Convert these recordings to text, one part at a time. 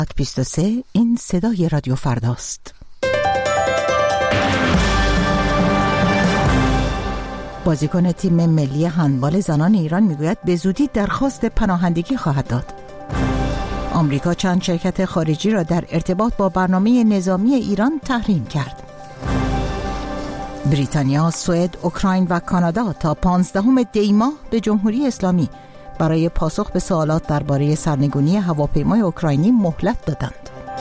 23 این صدای رادیو فرداست. بازیکن تیم ملی هندبال زنان ایران میگوید به زودی درخواست پناهندگی خواهد داد. آمریکا چند شرکت خارجی را در ارتباط با برنامه نظامی ایران تحریم کرد. بریتانیا، سوئد، اوکراین و کانادا تا 15 دی ماه به جمهوری اسلامی برای پاسخ به سوالات درباره سرنگونی هواپیمای اوکراینی مهلت دادند.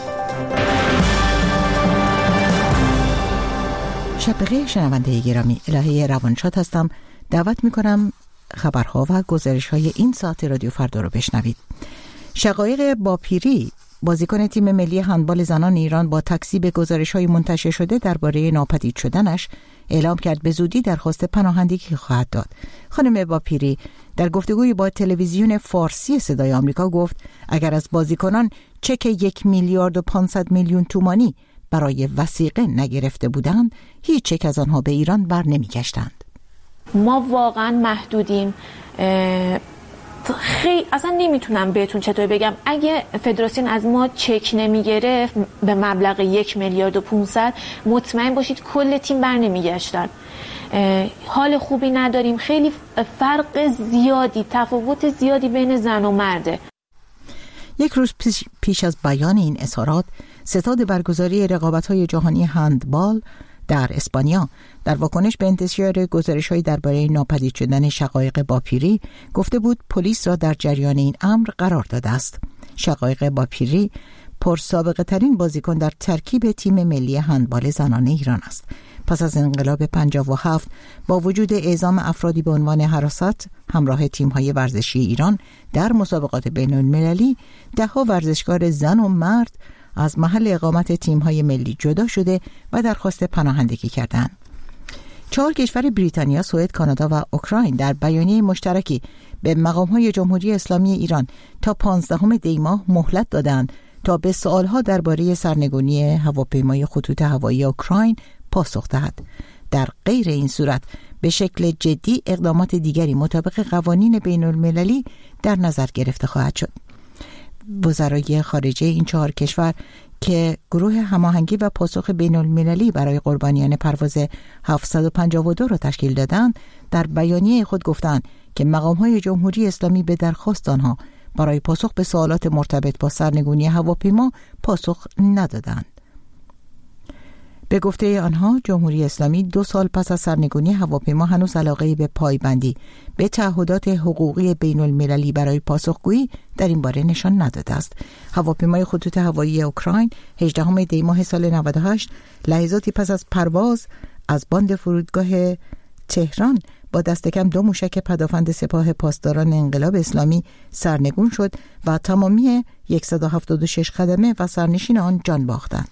شب بخیر شنونده گرامی، الهه روانشاد هستم. دعوت میکنم خبرها و گزارش‌های این ساعت رادیو فردا رو بشنوید. شقایق باپیری، بازیکن تیم ملی هندبال زنان ایران، با تکذیب گزارش‌های منتشر شده درباره ناپدید شدنش اعلام کرد به زودی درخواست پناهندگی خواهد داد. خانم باپیری در گفتگوی با تلویزیون فارسی صدای آمریکا گفت اگر از بازیکنان چک 1,500,000,000 تومانی برای وثیقه نگرفته بودند، هیچ چک از آنها به ایران بر نمیگشتند. ما واقعا محدودیم. خیلی اصلا نمیتونم بهتون چطور بگم، اگه فدراسیون از ما چک نمیگرفت به مبلغ 1,500,000,000 مطمئن باشید کل تیم بر نمیگشتن. حال خوبی نداریم، خیلی فرق زیادی، تفاوت زیادی بین زن و مرده. یک روز پیش از بیان این اظهارات، ستاد برگزاری رقابت‌های جهانی هندبال در اسپانیا در واکنش به انتشار گزارش‌های درباره ناپدید شدن شقایق باپیری گفته بود پلیس را در جریان این امر قرار داده است. شقایق باپیری پرسابقه ترین بازیکن در ترکیب تیم ملی هندبال زنان ایران است. پس از انقلاب 57 با وجود اعزام افرادی به عنوان حراست همراه تیم‌های ورزشی ایران در مسابقات بین‌المللی، ده‌ها ورزشکار زن و مرد از محل اقامت تیم‌های ملی جدا شده و درخواست پناهندگی کردند. 4 کشور بریتانیا، سوئد، کانادا و اوکراین در بیانیه مشترکی به مقام‌های جمهوری اسلامی ایران تا 15 دی ماه مهلت دادند تا به سوال‌ها درباره سرنگونی هواپیمای خطوط هوایی اوکراین پاسخ دهد. در غیر این صورت به شکل جدی اقدامات دیگری مطابق قوانین بین‌المللی در نظر گرفته خواهد شد. وزرای خارجه این 4 کشور که گروه هماهنگی و پاسخ بین‌المللی برای قربانیان پرواز 752 را تشکیل دادند، در بیانیه خود گفتند که مقام‌های جمهوری اسلامی به درخواست آنها برای پاسخ به سوالات مرتبط با سرنگونی هواپیما پاسخ ندادند. به گفته آنها، جمهوری اسلامی 2 سال پس از سرنگونی هواپیما هنوز علاقه‌ای به پایبندی به تعهدات حقوقی بین‌المللی برای پاسخگویی در این باره نشان نداده است. هواپیمای خطوط هوایی اوکراین 18 دی ماه سال 98 لحظاتی پس از پرواز از باند فرودگاه تهران با دست کم 2 موشک پدافند سپاه پاسداران انقلاب اسلامی سرنگون شد و تمامی 176 خدمه و سرنشین آن جان باختند.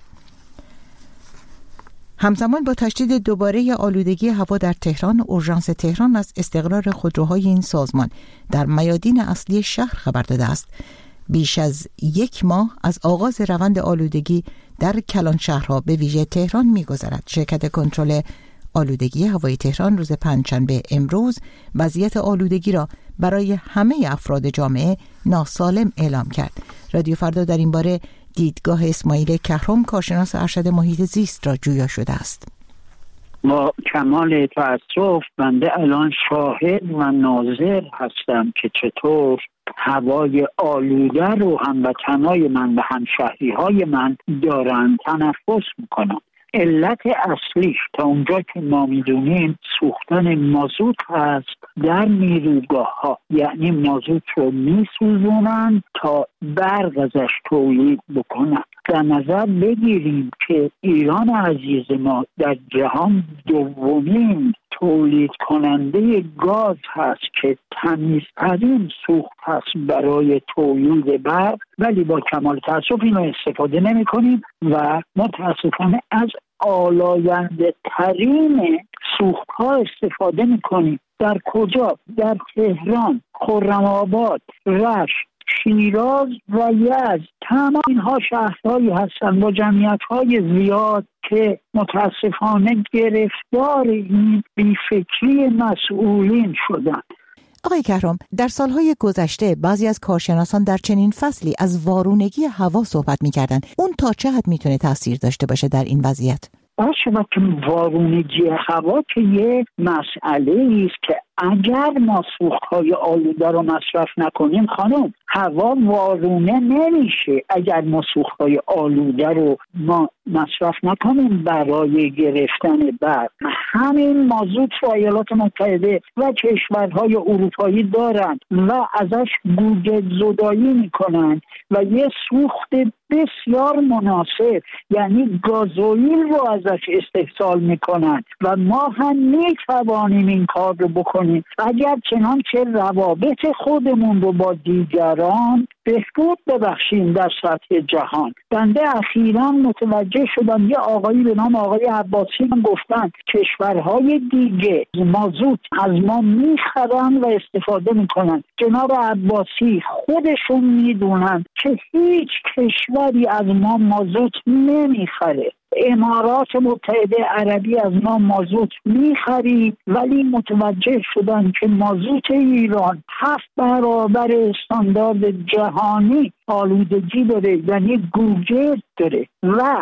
همزمان با تشدید دوباره آلودگی هوا در تهران، اورژانس تهران از استقرار خودروهای این سازمان در میادین اصلی شهر خبر داده است. بیش از 1 ماه از آغاز روند آلودگی در کلان شهرها به ویژه تهران می‌گذرد. شرکت کنترل آلودگی هوایی تهران روز پنجشنبه امروز وضعیت آلودگی را برای همه افراد جامعه ناسالم اعلام کرد. رادیو فردا در این باره دیدگاه اسماعیل کهرم، کارشناس ارشد محیط زیست، را جویا شده است. با کمال تأسف بنده الان شاهد و ناظر هستم که چطور هوای آلوده رو هموطنای من و همشهریهای من دارن تنفس میکنن. علت اصلیش تا اونجا که ما میدونیم سوختن مازوت هست در نیروگاه ها، یعنی مازوت رو میسوزونن تا برق ازش تولید بکنن. در نظر بگیریم که ایران عزیز ما در جهان 2مین تولید کننده گاز هست که تمیزترین سوخت هست برای تولید برق، ولی با کمال تأسف اینو استفاده نمی کنیم و متاسفانه از آلاینده ترین سوخت ها استفاده می کنیم. در کجا؟ در تهران، خرم‌آباد، رشت، شیراز و یزد. تمام اینها شهرهایی هستند با جمعیت‌های زیاد که متاسفانه گرفتار این بیفکری مسئولین شدند. آقای کهرام، در سالهای گذشته بعضی از کارشناسان در چنین فصلی از وارونگی هوا صحبت می‌کردند. اون تا چه حد میتونه تاثیر داشته باشه در این وضعیت؟ باشه که وارونگی هوا که یه مسئله است که اگر ما سوخت‌های آلوده رو مصرف نکنیم خانم، هوا وارونه نمیشه. اگر ما سوخت‌های آلوده رو ما مصرف نکنیم برای گرفتن برق، همین مازوت رو ایالات متحده و کشورهای اروپایی دارن و ازش گوگه زدایی میکنن و یه سوخت بسیار مناسب یعنی گازوئیل رو ازش استحصال میکنن و ما هم میتوانیم این کار رو بکنیم اگر چنانچه روابط خودمون رو با دیگران بهبود ببخشیم در سطح جهان. بنده اخیراً متوجه شدم یه آقایی به نام آقای عباسی هم گفتن کشورهای دیگه مازوت از ما میخرن و استفاده میکنن. جناب عباسی خودشون میدونن که هیچ کشوری از ما مازوت نمیخره. امارات متحده عربی از ما مازوت میخرید ولی متوجه شدن که مازوت ایران 7 برابر استاندارد جهانی آلودگی داره، یعنی گوگرد داره و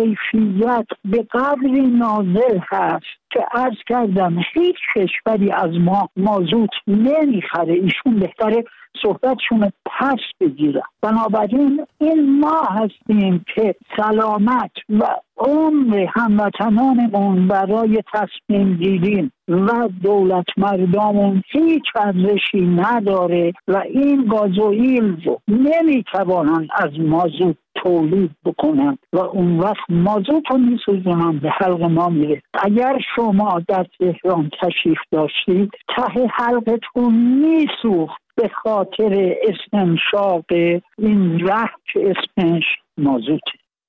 کیفیت به قدری نازل هست که عرض کردم هیچ کشوری از ما مازوت نمیخره. ایشون بهتره صحبتشون پس بگیرن. بنابراین این ما هستیم که سلامت و عمر هموطنانمون برای تصمیم گیریم و دولت مردمون هیچ ارزشی نداره و این گازوئیل رو نمیتوانن از مازوت تولید بکنن و اون وقت مازوت رو میسوزونن به حلق ما میره. اگر شما در تهران تشریف داشتید ته حلقتون میسوخت به خاطر استنشاق این ره که اسمش مازوته.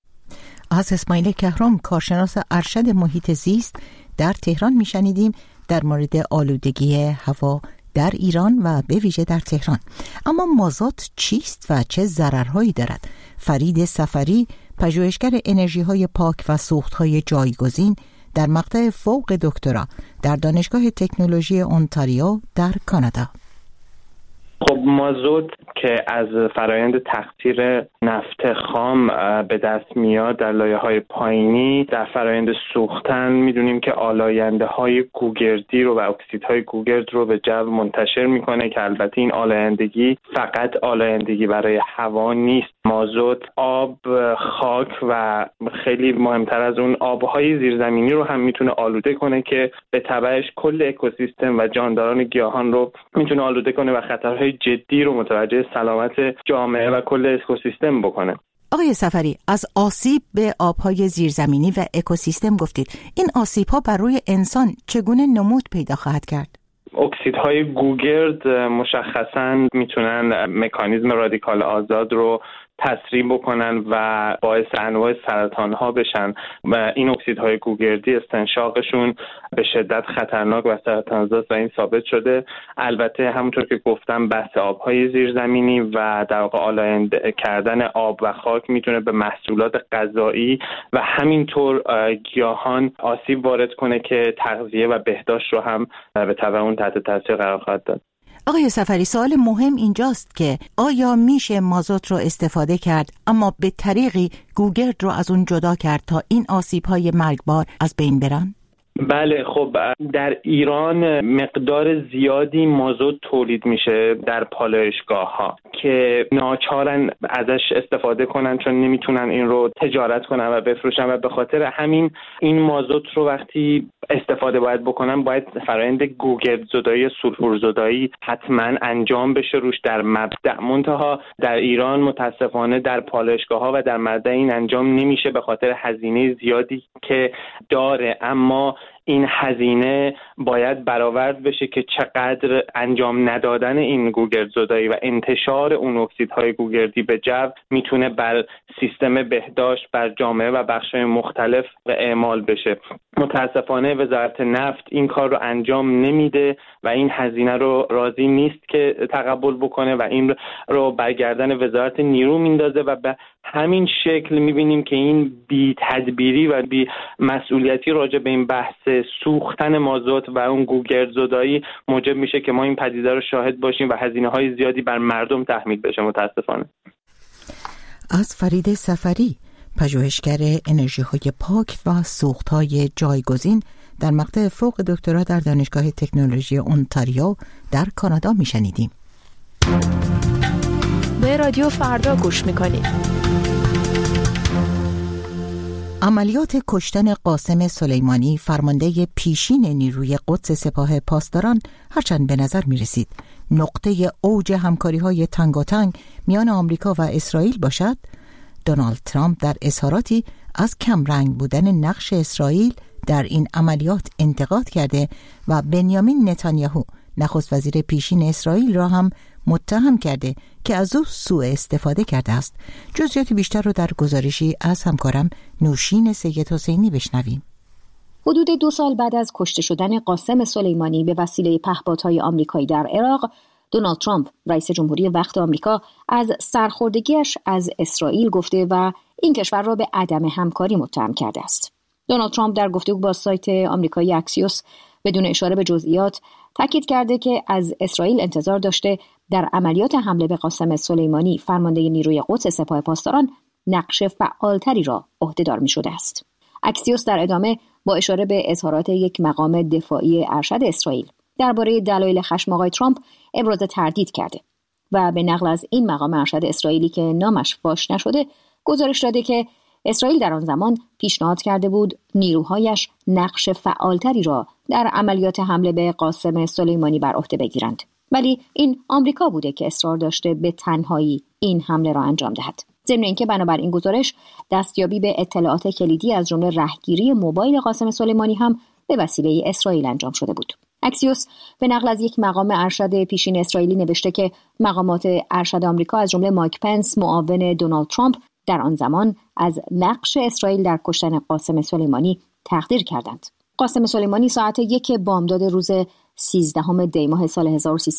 از اسماعیل کهرام کارشناس ارشد محیط زیست در تهران میشنیدیم در مورد آلودگی هوا در ایران و به ویژه در تهران. اما مازوت چیست و چه ضررهایی دارد؟ فرید سفری پژوهشگر انرژی‌های پاک و سوخت‌های جایگزین در مقطع فوق دکترا در دانشگاه تکنولوژی اونتاریو در کانادا. خب مازوت که از فرایند تقطیر نفت خام به دست میاد در لایه‌های پایینی، در فرایند سوختن میدونیم که آلاینده‌های گوگردی رو و اکسیدهای گوگرد رو به جو منتشر میکنه که البته این آلایندگی فقط آلایندگی برای هوا نیست. مازوت آب، خاک و خیلی مهمتر از اون آبهای زیرزمینی رو هم میتونه آلوده کنه که به تبعش کل اکوسیستم و جانداران گیاهان رو میتونه آلوده کنه و خطرهای جدی رو متوجه سلامت جامعه و کل اکوسیستم بکنه. آقای سفری، از آسیب به آبهای زیرزمینی و اکوسیستم گفتید. این آسیب‌ها بر روی انسان چگونه نمود پیدا خواهد کرد؟ اکسیدهای گوگرد مشخصاً میتونن مکانیزم رادیکال آزاد رو تسریع بکنن و باعث انواع سرطان‌ها بشن و این اکسیدهای گوگردی استنشاقشون به شدت خطرناک و سرطان‌زا و این ثابت شده. البته همونطور که گفتم بحث آب‌های زیرزمینی و در واقع آلاینده کردن آب و خاک میتونه به محصولات غذایی و همینطور گیاهان آسیب وارد کنه که تغذیه و بهداشت رو هم به تبع اون تحت تاثیر قرار خواهد داد. آقای سفری، سوال مهم اینجاست که آیا میشه مازوت رو استفاده کرد اما به طریقی گوگرد رو از اون جدا کرد تا این آسیب‌های مرگبار از بین برن؟ بله، خب در ایران مقدار زیادی مازوت تولید میشه در پالایشگاه‌ها که ناچارن ازش استفاده کنن چون نمیتونن این رو تجارت کنن و بفروشن و به خاطر همین این مازوت رو وقتی استفاده باید بکنن باید فرآیند گوگرد زدایی، سولفور زدایی حتما انجام بشه روش در مبدأ. منتها در ایران متاسفانه در پالایشگاه‌ها و در مبدأ این انجام نمیشه به خاطر هزینه زیادی که داره، اما این هزینه باید برآورد بشه که چقدر انجام ندادن این گوگرد زدایی و انتشار اون اکسیدهای گوگردی به جو میتونه بر سیستم بهداشت، بر جامعه و بخش‌های مختلف اعمال بشه. متاسفانه وزارت نفت این کار رو انجام نمیده و این هزینه رو راضی نیست که تقبل بکنه و این رو برگردن وزارت نیرو میندازه و به همین شکل میبینیم که این بی تدبیری و بی مسئولیتی راجع به این بحث سوختن مازوت و اون گوگردزدایی موجب میشه که ما این پدیده رو شاهد باشیم و هزینه‌های زیادی بر مردم تحمیل بشه. متاسفانه. از فرید سفری، پژوهشگر انرژی‌های پاک و سوخت‌های جایگزین در مقطع فوق دکترا در دانشگاه تکنولوژی اونتاریو در کانادا میشنیدیم. به رادیو فردا گوش میکنید. عملیات کشتن قاسم سلیمانی، فرمانده پیشین نیروی قدس سپاه پاسداران، هرچند به نظر می رسید نقطه اوج همکاری‌های تنگاتنگ میان آمریکا و اسرائیل باشد، دونالد ترامپ در اظهاراتی از کمرنگ بودن نقش اسرائیل در این عملیات انتقاد کرده و بنیامین نتانیاهو، نخست وزیر پیشین اسرائیل، را هم متهم کرده که از او سوء استفاده کرده است. جزئیات بیشتر رو در گزارشی از همکارم نوشین سید حسینی بشنویم. حدود 2 سال بعد از کشته شدن قاسم سلیمانی به وسیله پهپادهای آمریکایی در عراق، دونالد ترامپ، رئیس جمهوری وقت آمریکا، از سرخوردگیش از اسرائیل گفته و این کشور را به عدم همکاری متهم کرده است. دونالد ترامپ در گفتگو با سایت آمریکایی اکسیوس بدون اشاره به جزئیات تاکید کرده که از اسرائیل انتظار داشته در عملیات حمله به قاسم سلیمانی، فرمانده نیروی قدس سپاه پاسداران، نقش فعالتری را عهده‌دار می‌شده است. اکسیوس در ادامه با اشاره به اظهارات یک مقام دفاعی ارشد اسرائیل درباره دلایل خشم آقای ترامپ ابراز تردید کرده و به نقل از این مقام ارشد اسرائیلی که نامش فاش نشده گزارش داده که اسرائیل در آن زمان پیشنهاد کرده بود نیروهایش نقش فعالتری را در عملیات حمله به قاسم سلیمانی بر عهده بگیرند، ولی این آمریکا بوده که اصرار داشته به تنهایی این حمله را انجام دهد. ضمن اینکه بنابر این گزارش دستیابی به اطلاعات کلیدی از جمله رهگیری موبایل قاسم سلیمانی هم به وسیله اسرائیل انجام شده بود. اکسیوس به نقل از یک مقام ارشد پیشین اسرائیلی نوشته که مقامات ارشد آمریکا از جمله مایک پنس، معاون دونالد ترامپ، در آن زمان از نقش اسرائیل در کشتن قاسم سلیمانی تقدیر کردند. قاسم سلیمانی ساعت 1 بامداد روز 13 دی ماه سال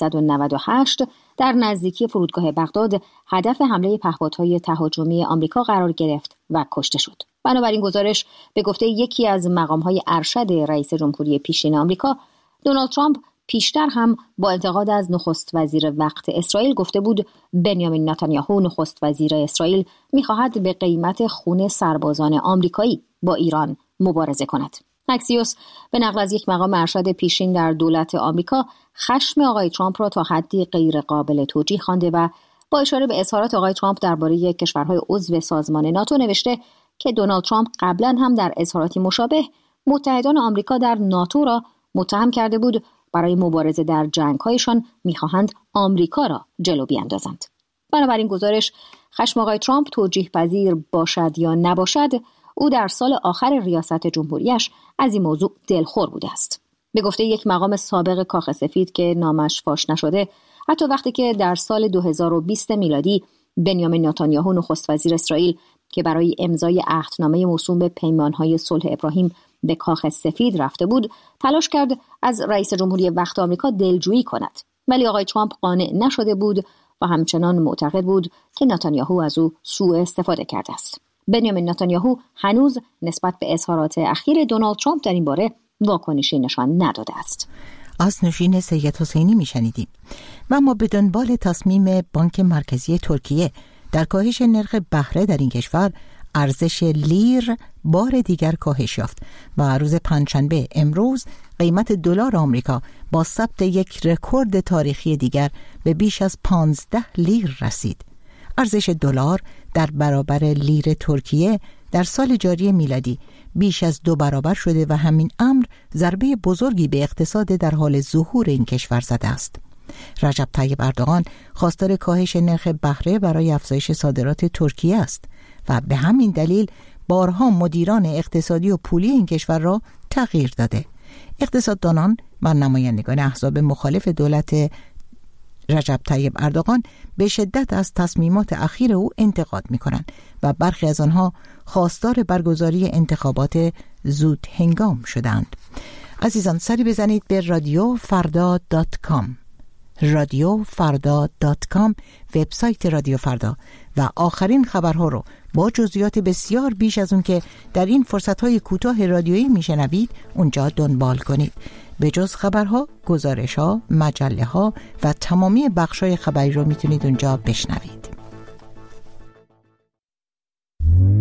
1398 در نزدیکی فرودگاه بغداد هدف حمله پهپادهای تهاجمی آمریکا قرار گرفت و کشته شد. بنابراین گزارش به گفته یکی از مقام‌های ارشد رئیس جمهوری پیشین آمریکا، دونالد ترامپ پیشتر هم با انتقاد از نخست وزیر وقت اسرائیل گفته بود بنیامین نتانیاهو، نخست وزیر اسرائیل، می‌خواهد به قیمت خون سربازان آمریکایی با ایران مبارزه کند. اکسیوس به نقل از یک مقام ارشد پیشین در دولت آمریکا خشم آقای ترامپ را تا حدی غیر قابل توجیه خوانده و با اشاره به اظهارات آقای ترامپ درباره کشورهای عضو سازمان ناتو نوشته که دونالد ترامپ قبلا هم در اظهاراتی مشابه متحدان آمریکا در ناتو را متهم کرده بود برای مبارزه در جنگ‌هایشان می‌خواهند آمریکا را جلو بیاندازند. بنابراین گزارش خشم آقای ترامپ توجیه پذیر باشد یا نباشد، او در سال آخر ریاست جمهوریش از این موضوع دلخور بوده است. به گفته یک مقام سابق کاخ سفید که نامش فاش نشده، حتی وقتی که در سال 2020 میلادی بنیامین نتانیاهو، نخست وزیر اسرائیل، که برای امضای عهدنامه موسوم به پیمانهای صلح ابراهیم به کاخ سفید رفته بود، تلاش کرد از رئیس جمهوری وقت آمریکا دلجویی کند، ولی آقای ترامپ قانع نشده بود و همچنان معتقد بود که نتانیاهو از او سوء استفاده کرده است. بنیامین نتانیاهو هنوز نسبت به اظهارات اخیر دونالد ترامپ در این باره واکنشی نشان نداده است. از نوشین سید حسینی میشنیدیم. و اما به دنبال تصمیم بانک مرکزی ترکیه در کاهش نرخ بهره در این کشور، ارزش لیر بار دیگر کاهش یافت و روز پنجشنبه امروز قیمت دلار آمریکا با ثبت یک رکورد تاریخی دیگر به بیش از 15 لیر رسید. ارزش دلار در برابر لیر ترکیه در سال جاری میلادی بیش از 2 برابر شده و همین امر ضربه بزرگی به اقتصاد در حال ظهور این کشور زده است. رجب طیب اردوغان خواستار کاهش نرخ بهره برای افزایش صادرات ترکیه است و به همین دلیل بارها مدیران اقتصادی و پولی این کشور را تغییر داده. اقتصاددانان و نمایندگان احزاب مخالف دولت رجب طیب اردوغان به شدت از تصمیمات اخیر او انتقاد می‌کنند و برخی از آنها خواستار برگزاری انتخابات زود هنگام شدند. عزیزان، سری بزنید به radiofarda.com. radiofarda.com، وبسایت رادیو فردا، و آخرین خبرها رو با جزئیات بسیار بیش از اون که در این فرصت‌های کوتاه رادیویی میشنوید اونجا دنبال کنید. به جز خبرها، گزارش‌ها، مجله‌ها و تمامی بخش‌های خبری رو میتونید اونجا بشنوید.